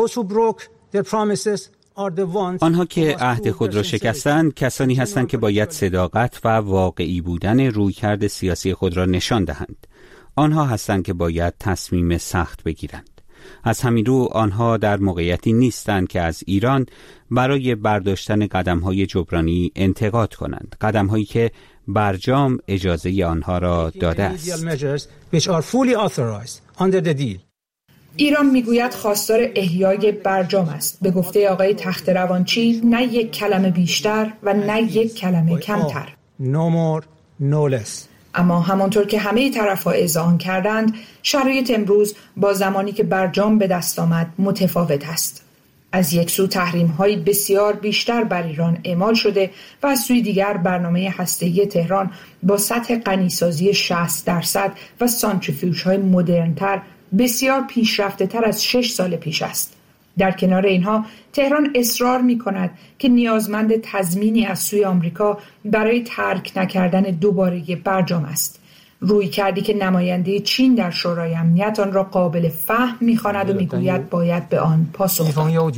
آنها که عهد خود را شکستند کسانی هستند که باید صداقت و واقعی بودن رویکرد سیاسی خود را نشان دهند. آنها هستند که باید تصمیم سخت بگیرند. از همین رو آنها در موقعیتی نیستند که از ایران برای برداشتن قدم‌های جبرانی انتقاد کنند، قدم‌هایی که برجام اجازه آنها را داده است. ایران میگوید خواستار احیای برجام است. به گفته آقای تخت‌روانچی نه یک کلمه بیشتر و نه یک کلمه کمتر. No more, no less. اما همانطور که همه طرف‌ها اذعان کردند، شرایط امروز با زمانی که برجام به دست آمد متفاوت است. از یک سو تحریم‌های بسیار بیشتر بر ایران اعمال شده و از سوی دیگر برنامه هسته‌ای تهران با سطح غنیسازی شصت درصد و سانتریفیوژهای مدرن‌تر بسیار پیشرفته‌تر از شش سال پیش است. در کنار اینها تهران اصرار می‌کند که نیازمند تضمینی از سوی آمریکا برای ترک نکردن دوباره برجام است. روی کردی که نماینده چین در شورای امنیت آن را قابل فهم می‌خواند و می‌گوید باید به آن پاسخ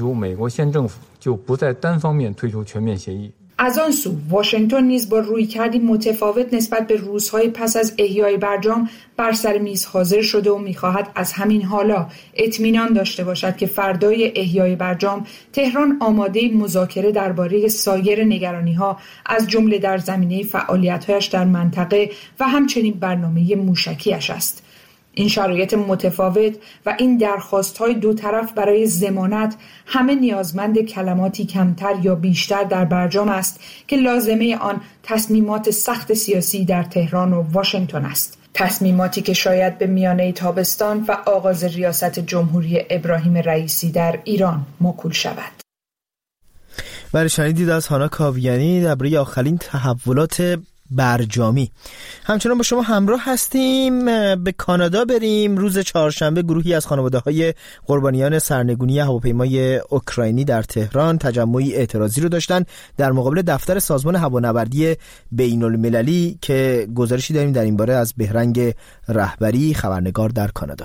داد. از آن سو واشنگتن نیز با رویکردی متفاوت نسبت به روزهای پس از احیای برجام بر سر میز حاضر شده و می‌خواهد از همین حالا اطمینان داشته باشد که فردای احیای برجام تهران آماده مذاکره درباره سایر نگرانی‌ها از جمله در زمینه فعالیت‌هایش در منطقه و همچنین برنامه موشکی‌اش است. این شرایط متفاوت و این درخواست‌های دو طرف برای ضمانت همه نیازمند کلماتی کمتر یا بیشتر در برجام است که لازمه آن تصمیمات سخت سیاسی در تهران و واشنگتن است. تصمیماتی که شاید به میانه تابستان و آغاز ریاست جمهوری ابراهیم رئیسی در ایران موکول شود. برای شنیدید از هانا کاویانی درباره آخرین تحولات برجامی. همچنان با شما همراه هستیم. به کانادا بریم. روز چهارشنبه گروهی از خانواده‌های قربانیان سرنگونی هواپیمای اوکراینی در تهران تجمعی اعتراضی رو داشتن در مقابل دفتر سازمان هوانوردی بین‌المللی که گزارشی داریم در این باره از بهرنگ رهبری، خبرنگار در کانادا.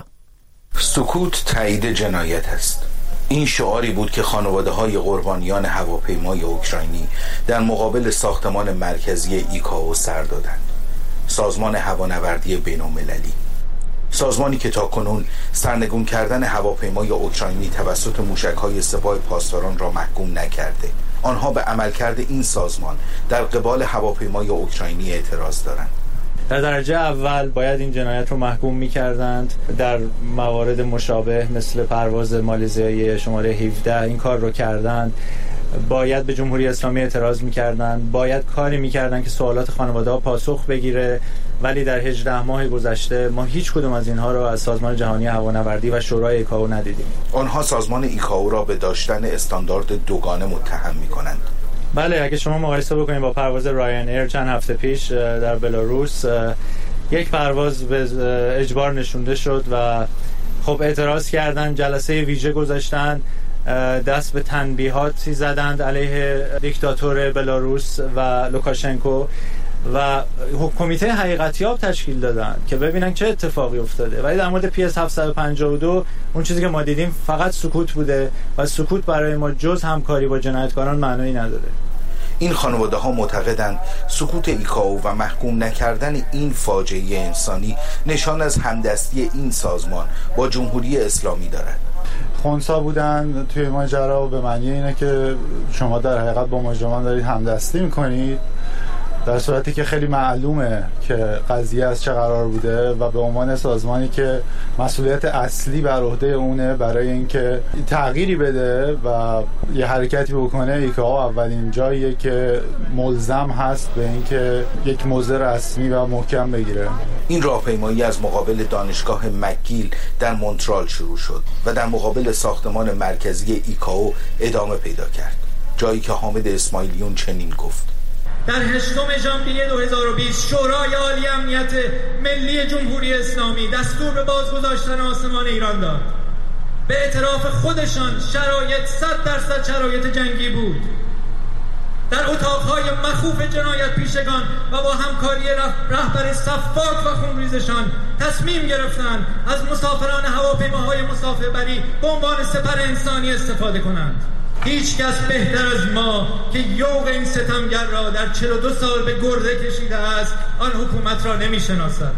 سکوت تایید جنایت است. این شعاری بود که خانواده‌های قربانیان هواپیمای اوکراینی در مقابل ساختمان مرکزی ایکائو سر دادند. سازمان هوانوردی بین‌المللی، سازمانی که تاکنون سرنگون کردن هواپیمای اوکراینی توسط موشک‌های سپاه پاسداران را محکوم نکرده. آنها به عملکرد این سازمان در قبال هواپیمای اوکراینی اعتراض دارند. در درجه اول باید این جنایت رو محکوم می‌کردند. در موارد مشابه مثل پرواز مالزیایی شماره هفده این کار رو کردند. باید به جمهوری اسلامی اعتراض می‌کردند. باید کاری می‌کردند که سوالات خانواده‌ها پاسخ بگیره، ولی در هجده ماه گذشته ما هیچ کدوم از اینها رو از سازمان جهانی هوانوردی و شورای ایکائو ندیدیم. آنها سازمان ایکائو را به داشتن استاندارد دوگانه متهم می‌کنند. بله، اگه شما مقایسه بکنید با پرواز راین ایر چند هفته پیش در بلاروس، یک پرواز به اجبار نشونده شد و خب اعتراض کردن، جلسه ویژه گذاشتن، دست به تنبیهاتی زدند علیه دیکتاتور بلاروس و لوکاشنکو و کمیته حقیقتیاب تشکیل دادن که ببینن چه اتفاقی افتاده. ولی در مورد پی اس هفتصد و پنجاه و دو اون چیزی که ما دیدیم فقط سکوت بوده و سکوت برای ما جز همکاری با جنایتکاران معنی نداره. این خانواده ها معتقدند سکوت ایکائو و محکوم نکردن این فاجعه انسانی نشان از همدستی این سازمان با جمهوری اسلامی دارد. خنثی بودن توی ماجرا به معنی اینه که شما در حقیقت با مجرمان دارید همدستی میکنید، در صورتی که خیلی معلومه که قضیه از چه قرار بوده و به عنوان سازمانی که مسئولیت اصلی بر عهده اونه برای اینکه تغییری بده و یه حرکتی بکنه، ایکائو اولین جاییه که ملزم هست به اینکه یک موضع رسمی و محکم بگیره. این راهپیمایی از مقابل دانشگاه مکگیل در مونترال شروع شد و در مقابل ساختمان مرکزی ایکائو ادامه پیدا کرد، جایی که حامد اسماعیلیون چنین گفت: در هشتم ژانویه دو هزار و بیست شورای عالی امنیت ملی جمهوری اسلامی دستور به بازگذاشتن آسمان ایران داد. به اعتراف خودشان شرایط صد درصد شرایط جنگی بود. در اتاقهای مخوف جنایت پیشگان و با همکاری رهبر صفاک و خونریزشان تصمیم گرفتند از مسافران هواپیماهای مسافربری به عنوان سپر انسانی استفاده کنند. هیچ کس بهتر از ما که یوغ این ستمگر را در چهل و دو سال به گرده کشیده است آن حکومت را نمی شناسد.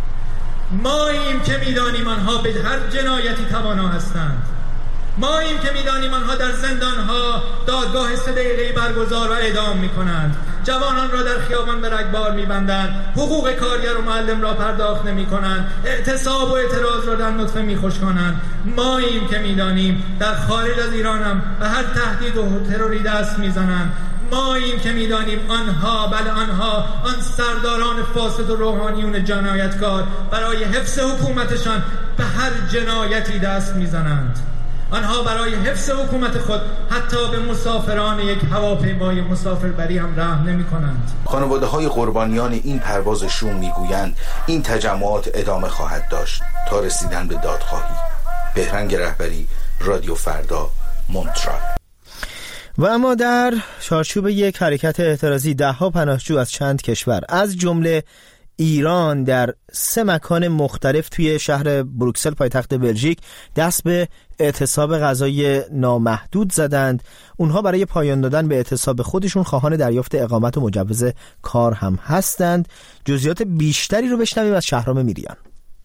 ماییم که می دانیم آنها به هر جنایتی توانا هستند. ماییم که می دانیم آنها در زندانها دادگاه سه دقیقه‌ای برگزار و اعدام می کنند، جوانان را در خیابان به رگبار می بندند، حقوق کارگر و معلم را پرداخت نمی کنند، اعتصاب و اعتراض را در نطفه می خشکانند. ماییم که می دانیم در خارج از ایران هم به هر تهدید و تروری دست می زنند. ماییم که می دانیم آنها، بله آنها، آن سرداران فاسد و روحانیون جنایتکار برای حفظ حکومتشان به هر جنایتی دست می زنند. آنها برای حفظ حکومت خود حتی به مسافران یک هواپیمای مسافربری هم رحم نمی‌کنند. خانواده‌های قربانیان این پرواز شوم میگویند این تجمعات ادامه خواهد داشت تا رسیدن به دادخواهی. بهرنگ رهبری، رادیو فردا، مونترال. و اما در چارچوب یک حرکت اعتراضی ده‌ها پناهجو از چند کشور از جمله ایران در سه مکان مختلف توی شهر بروکسل پایتخت بلژیک دست به اعتصاب غذای نامحدود زدند. اونها برای پایان دادن به اعتصاب خودشون خواهان دریافت اقامت و مجوز کار هم هستند. جزئیات بیشتری رو بشنویم از شهرام میریان.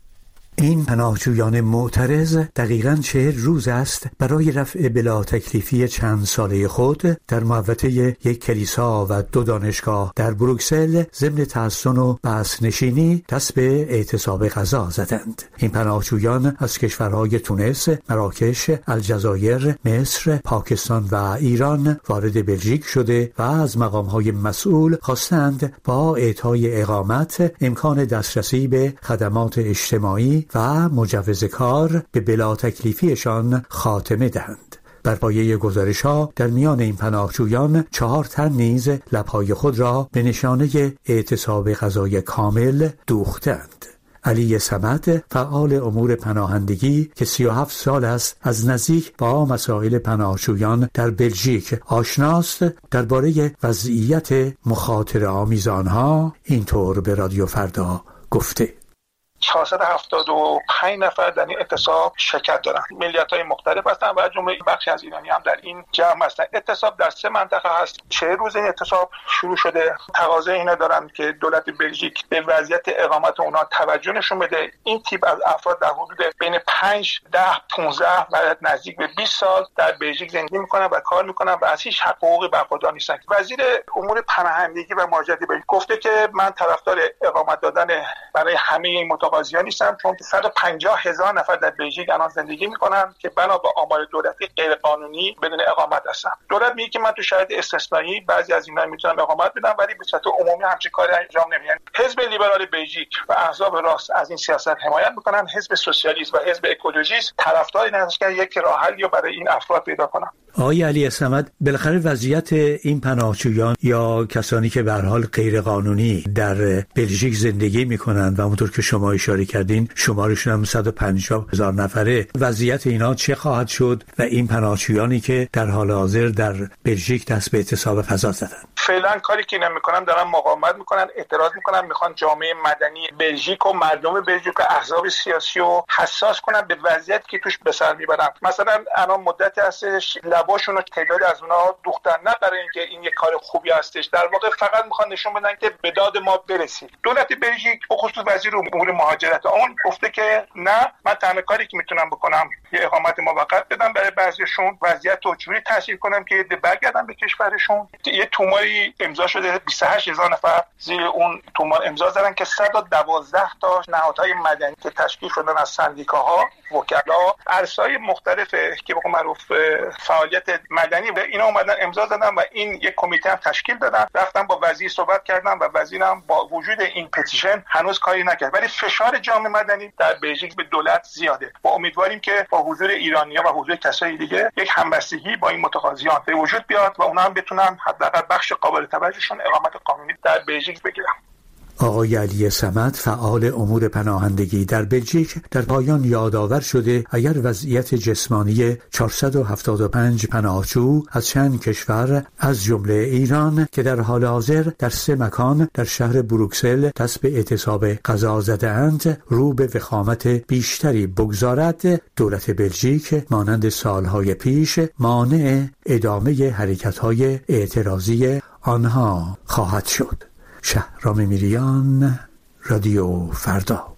این پناهجویان معترض دقیقاً چهل روز است برای رفع بلا تکلیفی چند ساله خود در محوطه یک کلیسا و دو دانشگاه در بروکسل ضمن تحصن و بحث نشینی دست به اعتصاب غذا زدند. این پناهجویان از کشورهای تونس، مراکش، الجزایر، مصر، پاکستان و ایران وارد بلژیک شده و از مقامهای مسئول خواستند با اعطای اقامت امکان دسترسی به خدمات اجتماعی و مجوز کار به بلا تکلیفیشان خاتمه دهند. بر پایه گزارش‌ها در میان این پناهجویان چهار تن نیز لب‌های خود را به نشانه اعتصاب غذای کامل دوختند. علی صمد، فعال امور پناهندگی که سی و هفت سال است از نزدیک با مسائل پناهجویان در بلژیک آشناست، درباره وضعیت مخاطره آمیز آنها اینطور به رادیو فردا گفته: چهارصد و هفتاد و پنج نفر در این اعتصاب شرکت دارن. ملیت‌های مختلف هستن و جمله بخشی از ایرانی هم در این جمع هستن. اعتصاب در سه منطقه هست. چه روز این اعتصاب شروع شده. تقاضای اینا دارن که دولت بلژیک به وضعیت اقامت اونا توجه نشون بده. این تیپ از افراد در حدود بین پنج، ده، پانزده و نزدیک به بیست سال در بلژیک زندگی میکنن و کار میکنن و از هیچ حقوقی برخوردار نیستن. وزیر امور پناهندگی و مهاجرت بلژیک گفته که من طرفدار اقامت دادن برای همه این متقاضیان نیستم، چون صد و پنجاه هزار نفر در بلژیک الان زندگی میکنن که بنا به آمار دولتی غیر قانونی بدون اقامت هستن. دولت میگه که من تو شرایط استثنایی بعضی از اینا میتونم اقامت بدم، ولی به صورت عمومی همچین کاری انجام نمیدن. حزب لیبرال بلژیک و احزاب راست از این سیاست حمایت میکنن. حزب سوسیالیست و حزب اکولوژیست طرفدار این هستن که یک راه حلی برای این افراد پیدا کنن. آقای علی صمد، بالاخره وضعیت این پناهجویان یا کسانی که به هر حال غیر قانونی در بلژیک زندگی میکنند و همونطور که شما اشاره کردین شمارشون هم صد و پنجاه هزار نفره، وضعیت اینا چه خواهد شد و این پناهجویانی که در حال حاضر در بلژیک دست به اعتصاب غذا زدن؟ فعلا کاری که نمیکنن دارن مقاومت میکنن، اعتراض میکنن، میخوان جامعه مدنی بلژیک و مردم بلژیک و احزاب سیاسی رو حساس کنن به وضعیتی که توش به سر میبرن. مثلا الان مدتی هستش لباشون رو تعداد از اونها دوختن، نه برای اینکه این یک کار خوبی هستش، در واقع فقط میخوان نشون بدن که به داد ما برسید. دولت بلژیک به خصوص وزیر امور مهاجرت اون گفته که نه، من تنها کاری که میتونم بکنم یه اقامت موقت بدم برای بعضیشون، وضعیت رو جوری تسهیل کنم که برگردن به کشورشون. یه توماری امضا شده، بیست و هشت هزار نفر زیر اون تومار امضا زدن که صد و دوازده تا نهادهای مدنی که تشکیل شدن از سندیکاها، وکلا، عرصه‌های مختلف که به قول معروف فعالیت مدنی و اینا اومدن امضا زدن و این یک کمیته هم تشکیل دادن. رفتن با وزیر صحبت کردن و وزیرم با وجود این پتیشن هنوز کاری نکرد، ولی فشار جامعه مدنی در بلژیک به دولت زیاده و امیدواریم که با حضور ایرانی‌ها و حضور کسای دیگه یک همبستگی با این متقاضیان به وجود بیاد و اونها هم بتونن حداقل بخش قابل توجهشون اقامت قانونی در بلژیک بگیرن. آقای علی صمد، فعال امور پناهندگی در بلژیک، در پایان یادآور شده اگر وضعیت جسمانی چهارصد و هفتاد و پنج پناهجو از چند کشور از جمله ایران که در حال حاضر در سه مکان در شهر بروکسل دست به اعتصاب غذا زده‌اند رو به وخامت بیشتری بگذارد، دولت بلژیک مانند سالهای پیش مانع ادامه حرکت‌های اعتراضی آنها خواهد شد. شهرام میریان، رادیو فردا.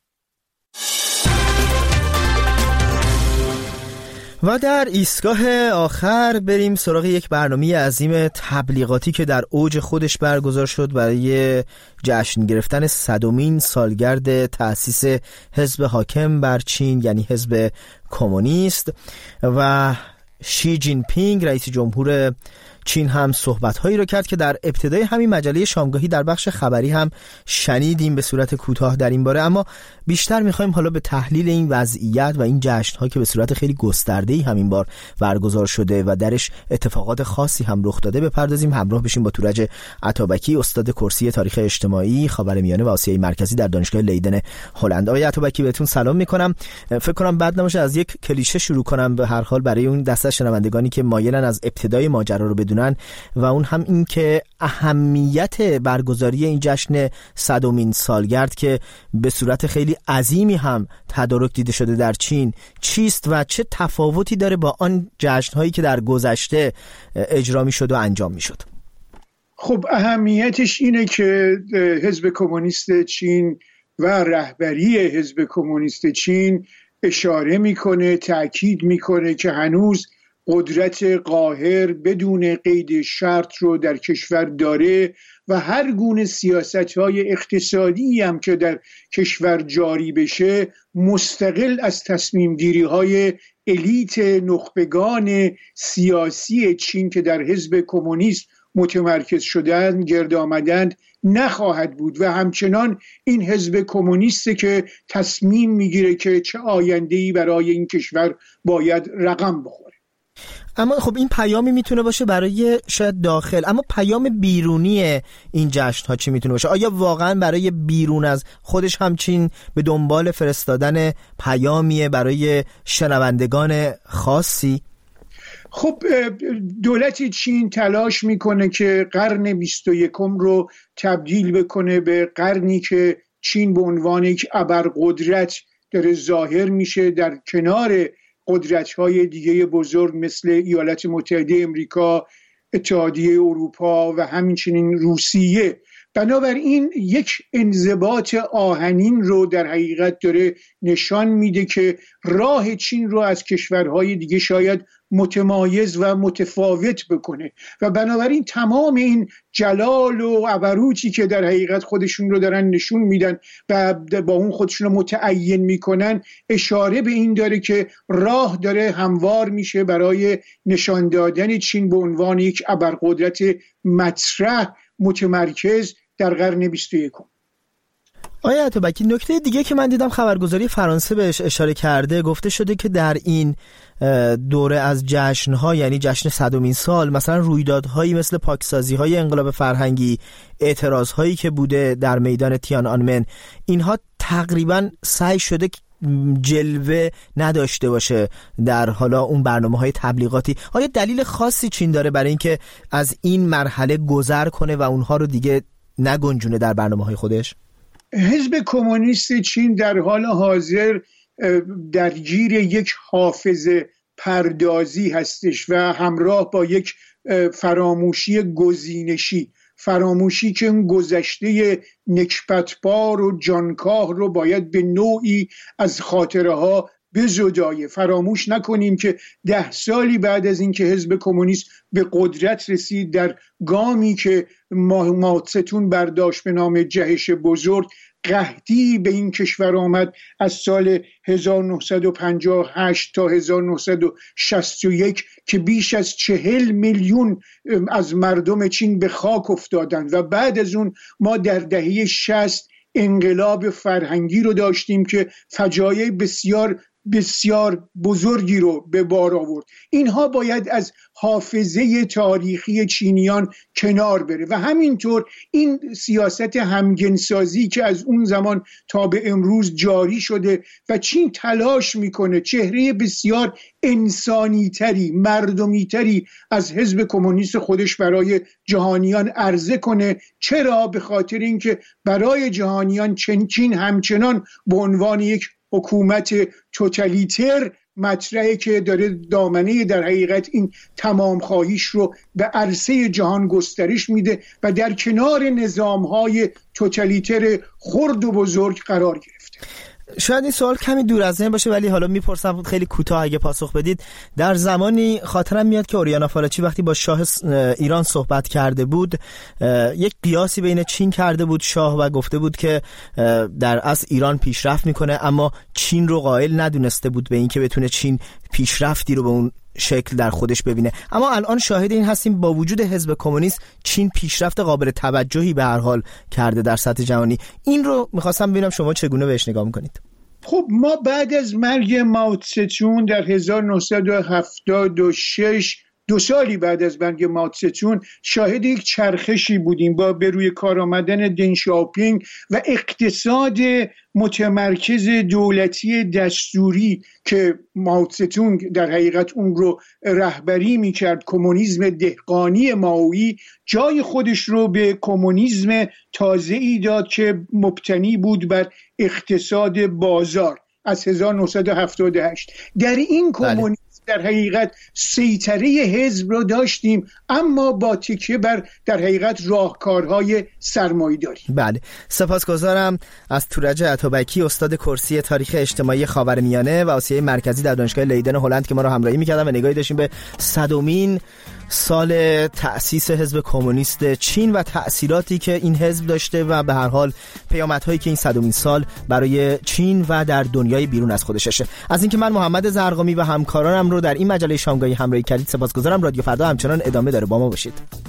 و در ایستگاه آخر بریم سراغ یک برنامه عظیم تبلیغاتی که در اوج خودش برگزار شد برای جشن گرفتن صدمین سالگرد تأسیس حزب حاکم بر چین، یعنی حزب کمونیست، و شی جین پینگ رئیس جمهور چین هم صحبت‌هایی رو کرد که در ابتدای همین مجله شامگاهی در بخش خبری هم شنیدیم به صورت کوتاه در این باره، اما بیشتر می‌خوایم حالا به تحلیل این وضعیت و این جشن‌ها که به صورت خیلی گسترده‌ای همین بار برگزار شده و درش اتفاقات خاصی هم رخ داده بپردازیم. همراه بشیم با تورج عطابکی، استاد کرسی تاریخ اجتماعی خاورمیانه و آسیای مرکزی در دانشگاه لیدن هلند. آقای عطابکی بهتون سلام می‌کنم. فکر کنم بعد نباشه از یک کلیشه شروع کنم به هر حال برای اون دسته شنوندگانی که مایلن از ابتدای ماجرا رو بدونن، و اون هم این که اهمیت برگزاری این جشن صدمین سالگرد که به صورت خیلی عظیمی هم تدارک دیده شده در چین چیست و چه تفاوتی داره با آن جشن‌هایی که در گذشته اجرا می‌شد و انجام می‌شد. خب اهمیتش اینه که حزب کمونیست چین و رهبری حزب کمونیست چین اشاره میکنه، تأکید میکنه که هنوز قدرت قاهر بدون قید شرط رو در کشور داره و هر گونه سیاست‌های اقتصادی هم که در کشور جاری بشه مستقل از تصمیم گیری‌های الیت نخبگان سیاسی چین که در حزب کمونیست متمرکز شدن گرد آمدند نخواهد بود و همچنان این حزب کمونیسته که تصمیم میگیره که چه آینده‌ای برای این کشور باید رقم بخوره. اما خب این پیامی میتونه باشه برای شاید داخل، اما پیام بیرونی این جشن ها چی میتونه باشه؟ آیا واقعا برای بیرون از خودش همچین به دنبال فرستادن پیامیه برای شنوندگان خاصی؟ خب دولت چین تلاش میکنه که قرن بیست و یکم رو تبدیل بکنه به قرنی که چین به عنوان یک ابرقدرت داره ظاهر میشه در کنار قدرت‌های دیگه بزرگ مثل ایالات متحده امریکا، اتحادیه اروپا و همچنین روسیه. بنابراین یک انضباط آهنین رو در حقیقت داره نشان میده که راه چین رو از کشورهای دیگه شاید متمایز و متفاوت بکنه و بنابراین تمام این جلال و عبروتی که در حقیقت خودشون رو دارن نشون میدن و با اون خودشون رو متعین میکنن اشاره به این داره که راه داره هموار میشه برای نشان دادن چین به عنوان یک ابرقدرت مطرح متمرکز در قرن بیست و یکم. آیا عطابکی نکته دیگه که من دیدم خبرگزاری فرانسه بهش اشاره کرده، گفته شده که در این دوره از جشن‌ها یعنی جشن صدمین سال مثلا رویدادهایی مثل پاکسازی‌های انقلاب فرهنگی، اعتراض‌هایی که بوده در میدان تیان‌آنمن، اینها تقریباً سعی شده جلوه نداشته باشه در حالا اون برنامه‌های تبلیغاتی. آیا دلیل خاصی چین داره برای اینکه از این مرحله گذر کنه و اونها رو دیگه نگنجونه در برنامه‌های خودش؟ حزب کمونیست چین در حال حاضر درگیر یک حافظه پردازی هستش و همراه با یک فراموشی گزینشی، فراموشی که اون گذشته نکبتبار و جانکاه رو باید به نوعی از خاطره ها بزدایه. فراموش نکنیم که ده سالی بعد از اینکه حزب کمونیست به قدرت رسید در گامی که ماوتسه‌تون برداشت به نام جهش بزرگ، قحطی به این کشور آمد از سال هزار و نهصد و پنجاه و هشت تا هزار و نهصد و شصت و یک که بیش از چهل میلیون از مردم چین به خاک افتادند و بعد از اون ما در دهه شصت انقلاب فرهنگی رو داشتیم که فجایع بسیار بسیار بزرگی رو به بار آورد. اینها باید از حافظه تاریخی چینیان کنار بره و همینطور این سیاست همگنسازی که از اون زمان تا به امروز جاری شده و چین تلاش میکنه چهره بسیار انسانی تری، مردمی تری از حزب کمونیست خودش برای جهانیان عرضه کنه. چرا؟ به خاطر اینکه برای جهانیان چین همچنان به عنوان یک حکومت توتالیتر مطرحه که داره دامنه در حقیقت این تمام خواهیش رو به عرصه جهان گسترش میده و در کنار نظامهای توتالیتر خرد و بزرگ قرار گرفته. شاید این سوال کمی دور از ذهن باشه ولی حالا میپرسم خیلی کوتاه اگه پاسخ بدید. در زمانی خاطرم میاد که اوریانا فالاچی وقتی با شاه ایران صحبت کرده بود یک قیاسی بین چین کرده بود شاه و گفته بود که در اصل ایران پیشرفت میکنه اما چین رو قائل ندونسته بود به این که بتونه چین پیشرفتی رو به اون شکل در خودش ببینه. اما الان شاهد این هستیم با وجود حزب کمونیست چین پیشرفت قابل توجهی به هر حال کرده در سطح جهانی. این رو میخواستم ببینم شما چگونه بهش نگاه میکنید؟ خب ما بعد از مرگ مائو تسه در هزار و نهصد و هفتاد و شش، دو سالی بعد از مرگ مائو تسه شاهد یک چرخشی بودیم با به روی کار آمدن دن شیائوپینگ و اقتصاد متمرکز دولتی دستوری که مائو تسه در حقیقت اون رو رهبری میکرد. کمونیسم دهقانی مائویی جای خودش رو به کمونیسم تازه‌ای داد که مبتنی بود بر اقتصاد بازار از هزار و نهصد و هفتاد و هشت. در این کمونیسم در حقیقت سیطره حزب رو داشتیم، اما با تکیه بر در حقیقت راهکارهای سرمایه‌داری. بله، سپاسگزارم از تورج عطابکی، استاد کرسی تاریخ اجتماعی خاورمیانه و آسیای مرکزی در دانشگاه لیدن هلند که ما رو همراهی می‌کردن و نگاهی داشتیم به صدمین سال تأسیس حزب کمونیست چین و تأثیراتی که این حزب داشته و به هر حال پیامدهایی که این صدمین سال برای چین و در دنیای بیرون از خودش داشته. از اینکه من محمد زرقامی و همکارانم رو در این مجله شامگاهی همراهی کردید سپاسگزارم. رادیو فردا همچنان ادامه داره، با ما باشید.